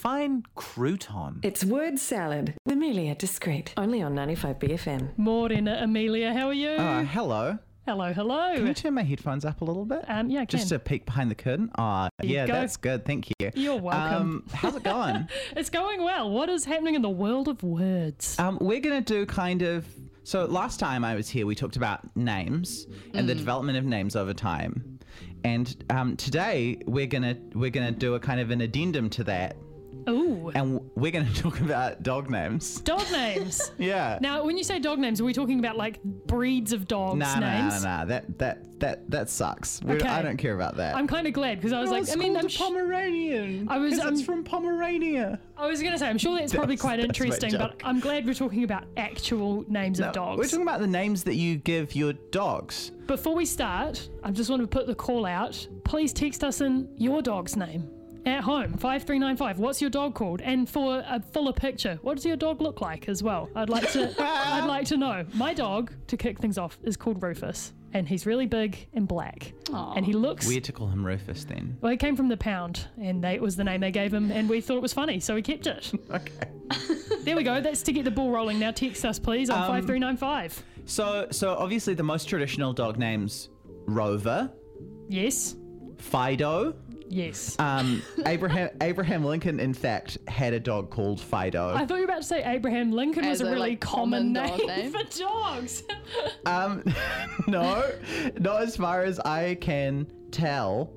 fine crouton. It's word salad. Amelia Discreet. Only on 95BFM. Morena, Amelia, how are you? Hello. Hello, hello. Can you turn my headphones up a little bit? Yeah, I can. Just to peek behind the curtain. you go. That's good. Thank you. You're welcome. How's it going? It's going well. What is happening in the world of words? We're going to do so last time I was here, we talked about names and the development of names over time. And today we're gonna do a kind of an addendum to that. Ooh. And we're going to talk about dog names. Dog names. Yeah. Now, when you say dog names, are we talking about like breeds of dogs' names? Nah. That sucks. Okay. I don't care about that. I'm kind of glad because I was It's called a Pomeranian. It's from Pomerania. I was going to say, I'm sure that's probably quite that's my interesting, but joke. I'm glad we're talking about actual names of dogs. We're talking about the names that you give your dogs. Before we start, I just want to put the call out. Please text us in your dog's name. At home, 5395. What's your dog called? And for a fuller picture, what does your dog look like as well? I'd like to know. My dog, to kick things off, is called Rufus, and he's really big and black. Aww. And he looks. Weird to call him Rufus then. Well, he came from the pound, and it was the name they gave him, and we thought it was funny, so we kept it. Okay. There we go. That's to get the ball rolling. Now text us, please, on 5395. So obviously the most traditional dog names: Rover, Yes. Fido. Yes. Abraham Lincoln, in fact, had a dog called Fido. I thought you were about to say Abraham Lincoln was As a a, really like, common common dog name. for dogs. No, not as far as I can tell.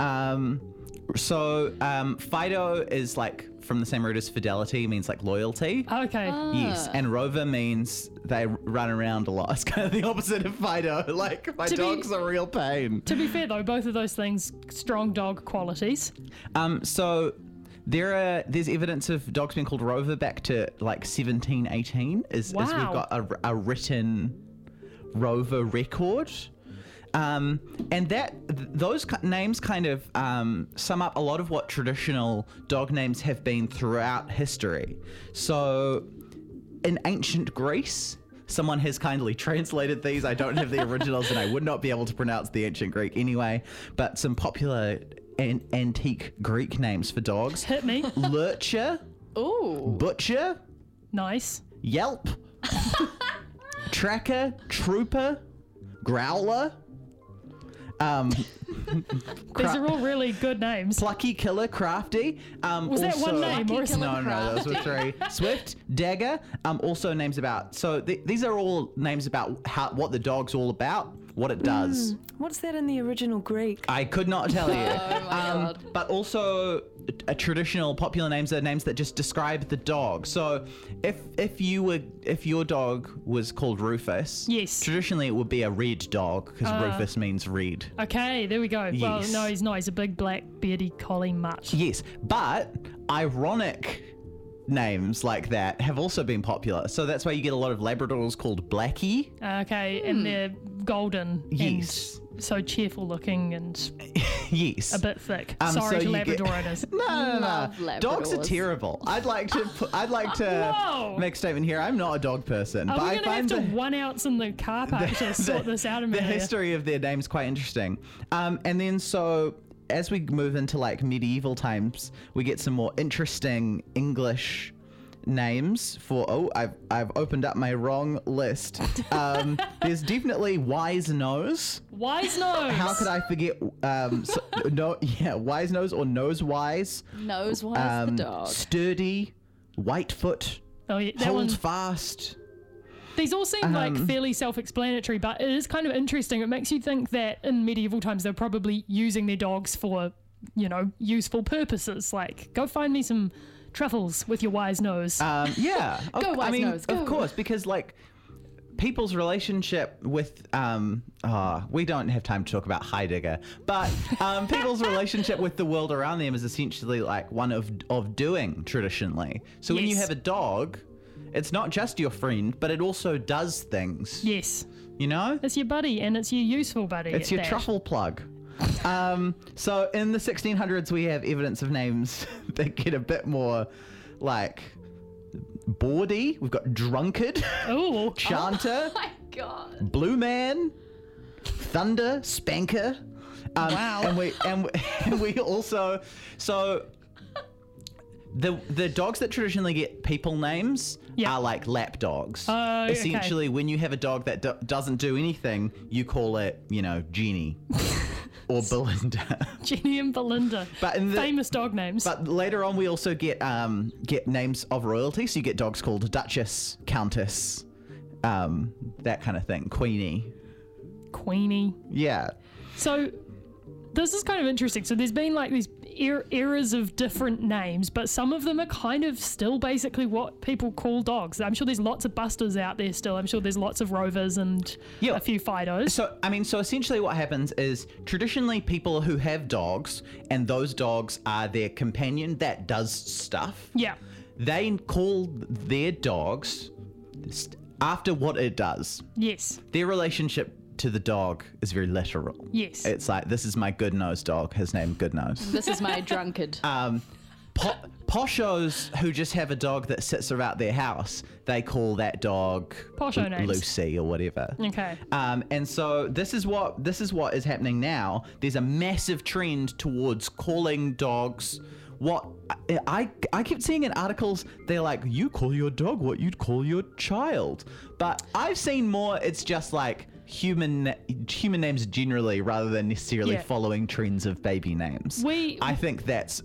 Fido is like from the same root as fidelity, means like loyalty. Okay. Yes, and Rover means they run around a lot. It's kind of the opposite of Fido. Like, my dog's a real pain. To be fair, though, both of those things, strong dog qualities. So there's evidence of dogs being called Rover back to like 1718. Is we've got a written Rover record. And those names kind of sum up a lot of what traditional dog names have been throughout history. So in ancient Greece, someone has kindly translated these. I don't have the originals and I would not be able to pronounce the ancient Greek anyway, but some popular antique Greek names for dogs. Hit me. Lurcher. Ooh. Butcher. Nice. Yelp. Tracker. Trooper. Growler. These are all really good names. Plucky, Killer, Crafty. Was that one name? Or is No, those were three. Swift, Dagger. Also names about. So these are all names about what the dog's all about, what it does. What's that in the original Greek? I could not tell you. Oh my God. But also, traditional popular names are names that just describe the dog. So, if your dog was called Rufus, Yes. traditionally it would be a red dog because Rufus means red. Okay, there we go. Well, Yes. no, he's not. He's a big black beardy collie mutt. Yes, but ironic names like that have also been popular. So that's why you get a lot of Labradors called Blackie. Okay, and they're golden. Yes. And so cheerful looking and Yes. a bit thick. So Sorry to you Labrador get- owners. No. Love Dogs are Labradors. terrible. I'd like to Whoa. make a statement here. I'm not a dog person, Are but we I going to have find to the, one outs in the car park to sort this out, the Amelia? history of their names quite interesting. And then so as we move into like medieval times, we get some more interesting English names for I've opened up my wrong list. There's definitely Wise Nose. Wise nose. How could I forget Wise Nose or Nose Wise? Nose wise the dog. Sturdy, Whitefoot, Oh, yeah, that Hold one. Fast. These all seem like fairly self-explanatory, but it is kind of interesting. It makes you think that in medieval times they're probably using their dogs for, useful purposes. Like, go find me some truffles with your wise nose. Yeah. Go, Wise Nose, go. Of course, because like people's relationship with we don't have time to talk about Heidegger, but people's relationship with the world around them is essentially like one of doing traditionally. So when you Yes. have a dog, it's not just your friend, but it also does things. Yes. You know? It's your buddy, and it's your useful buddy. It's at your that. truffle plug. So in the 1600s, we have evidence of names that get a bit more like bawdy. We've got drunkard, Ooh. chanter, Oh my God. blue man, thunder, spanker. Wow. And we also The dogs that traditionally get people names Yeah. are like lap dogs. Oh, okay. Essentially, when you have a dog that doesn't do anything, you call it, Jeannie or Belinda. Jenny and Belinda. But in the- famous dog names. But later on, we also get names of royalty. So you get dogs called Duchess, Countess, that kind of thing. Queenie. Yeah. So this is kind of interesting. So there's been like these eras of different names, but some of them are kind of still basically what people call dogs. I'm sure there's lots of Busters out there still. I'm sure there's lots of Rovers and a few Fidos. So essentially what happens is traditionally people who have dogs and those dogs are their companion that does stuff. Yeah. They call their dogs after what it does. Yes. Their relationship to the dog is very literal. Yes. It's like, this is my good nose dog, his name Good Nose. This is my drunkard. Poshos who just have a dog that sits around their house, they call that dog Posho names. Lucy or whatever. Okay. And so this is what is happening now. There's a massive trend towards calling dogs what I kept seeing in articles. They're like, you call your dog what you'd call your child, but I've seen more. It's just like human names generally, rather than necessarily following trends of baby names. I think that's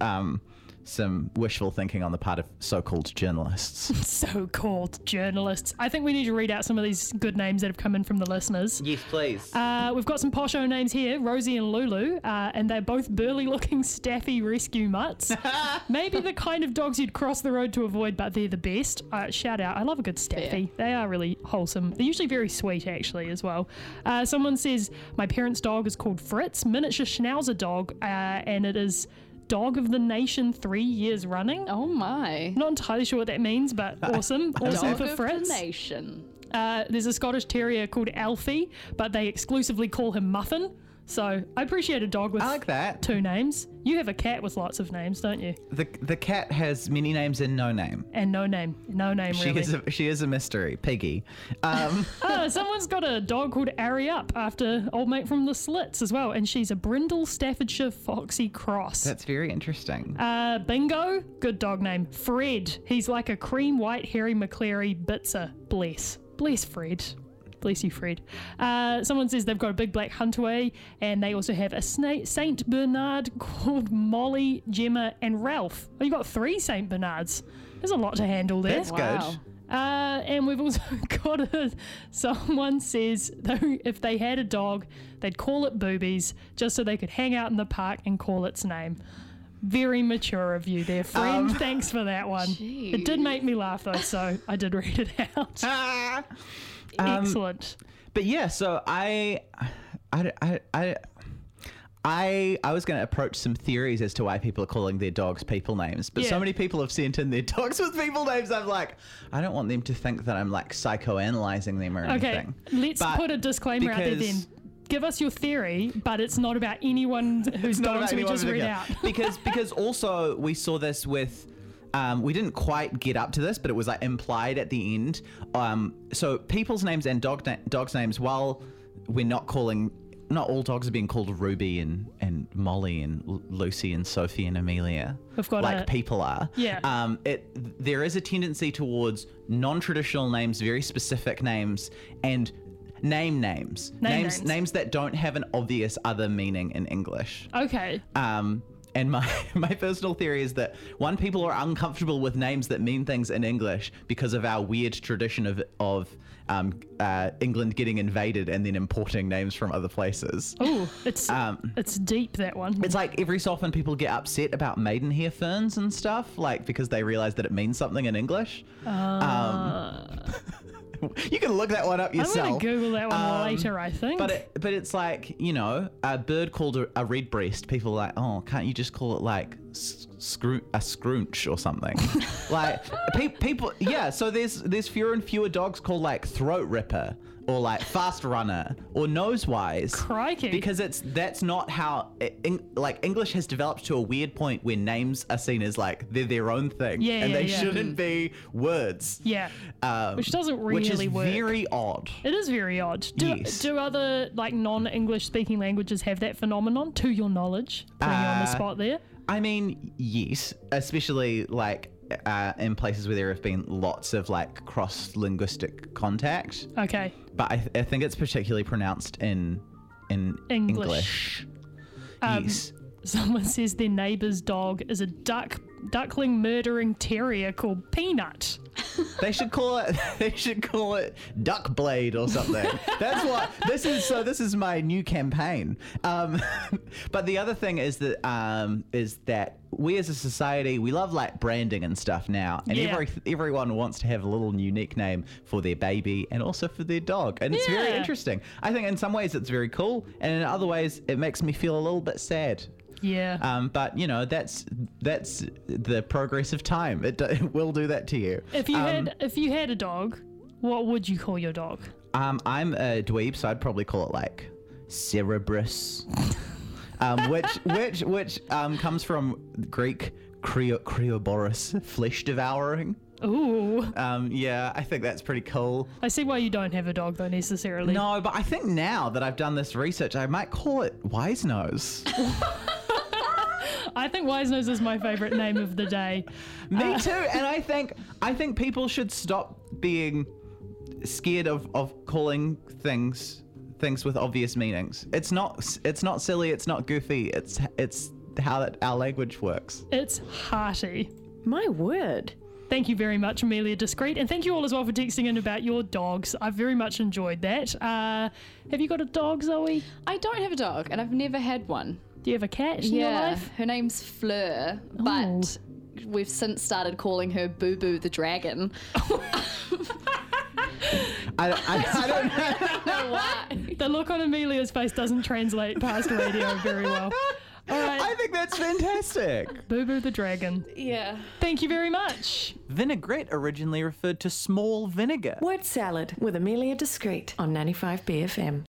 some wishful thinking on the part of so-called journalists. So-called journalists. I think we need to read out some of these good names that have come in from the listeners. Yes, please. We've got some posho names here, Rosie and Lulu, and they're both burly-looking staffy rescue mutts. Maybe the kind of dogs you'd cross the road to avoid, but they're the best. Shout out. I love a good staffy. They are really wholesome. They're usually very sweet, actually, as well. Someone says, my parents' dog is called Fritz, miniature Schnauzer dog, and it is Dog of the Nation 3 years running. Oh my. Not entirely sure what that means, but awesome. Awesome Dog for of Fritz. the Nation. There's a Scottish Terrier called Alfie, but they exclusively call him Muffin. So I appreciate a dog with I like that. 2 names. You have a cat with lots of names, don't you? The cat has many names and no name. And no name. No name, really. She is a mystery. Piggy. Someone's got a dog called Ari Up after old mate from the Slits as well, and she's a Brindle Staffordshire Foxy Cross. That's very interesting. Bingo, good dog name. Fred. He's like a cream white Harry McCleary Bitzer. Bless Fred. Bless you, Fred. Someone says they've got a big black Huntaway, and they also have a Saint Bernard called Molly, Gemma, and Ralph. Oh, you got 3 Saint Bernards. There's a lot to handle there. That's good. And we've also got someone says though if they had a dog, they'd call it Boobies, just so they could hang out in the park and call its name. Very mature of you there, friend. Thanks for that one. Geez. It did make me laugh though, so I did read it out. Excellent. But yeah, so I was going to approach some theories as to why people are calling their dogs people names, but so many people have sent in their dogs with people names. I'm like, I don't want them to think that I'm like psychoanalyzing them or anything. Let's put a disclaimer out there then. Give us your theory, but it's not about anyone whose dogs we just read out. because also we saw this with. We didn't quite get up to this, but it was like implied at the end. So people's names and dogs' names, while we're not all dogs are being called Ruby and Molly and Lucy and Sophie and Amelia. We've got like people are. Yeah. There is a tendency towards non-traditional names, very specific names, and names that don't have an obvious other meaning in English. Okay. And my personal theory is that people are uncomfortable with names that mean things in English because of our weird tradition of England getting invaded and then importing names from other places. Oh, it's deep, that one. It's like every so often people get upset about maidenhair ferns and stuff, like because they realize that it means something in English. You can look that one up yourself. I'm going to Google that one later, I think. But it's like, a bird called a redbreast. People are like, oh, can't you just call it like a scroonch or something? Like people, yeah. So there's fewer and fewer dogs called like throat ripper or like fast runner or nosewise. Crikey. Because that's not how English has developed to a weird point where names are seen as like they're their own thing, and they shouldn't be words. Yeah. Which doesn't really work. Which is very odd. It is very odd. Yes. Do other like non-English speaking languages have that phenomenon, to your knowledge? Putting you on the spot there. I mean, yes, especially like in places where there have been lots of like cross-linguistic contact. Okay. But I think it's particularly pronounced in English. Yes. Someone says their neighbour's dog is a duckling murdering terrier called Peanut. They should call it Duck Blade or something. That's what this is. So this is my new campaign. But the other thing is that we as a society, we love like branding and stuff now, and everyone wants to have a little unique name for their baby and also for their dog, and it's very interesting. I think in some ways it's very cool, and in other ways it makes me feel a little bit sad. Yeah. But you know, that's the progress of time. It will do that to you. If you had a dog, what would you call your dog? I'm a dweeb, so I'd probably call it like Cerberus, which comes from Greek Krioboros, flesh devouring. Ooh. Yeah, I think that's pretty cool. I see why you don't have a dog though necessarily. No, but I think now that I've done this research, I might call it Wise Nose. I think Wise Nose is my favourite name of the day. Me too, and I think people should stop being scared of calling things with obvious meanings. It's not silly. It's not goofy. It's how our language works. It's hearty. My word. Thank you very much, Amelia Discreet. And thank you all as well for texting in about your dogs. I've very much enjoyed that. Have you got a dog, Zoe? I don't have a dog, and I've never had one. Do you have a cat in your life? Her name's Fleur, but we've since started calling her Boo Boo the Dragon. I don't know why. The look on Amelia's face doesn't translate past radio very well. All right. I think that's fantastic. Boo Boo the Dragon. Yeah. Thank you very much. Vinaigrette originally referred to small vinegar. Word salad with Amelia Discreet on 95 BFM.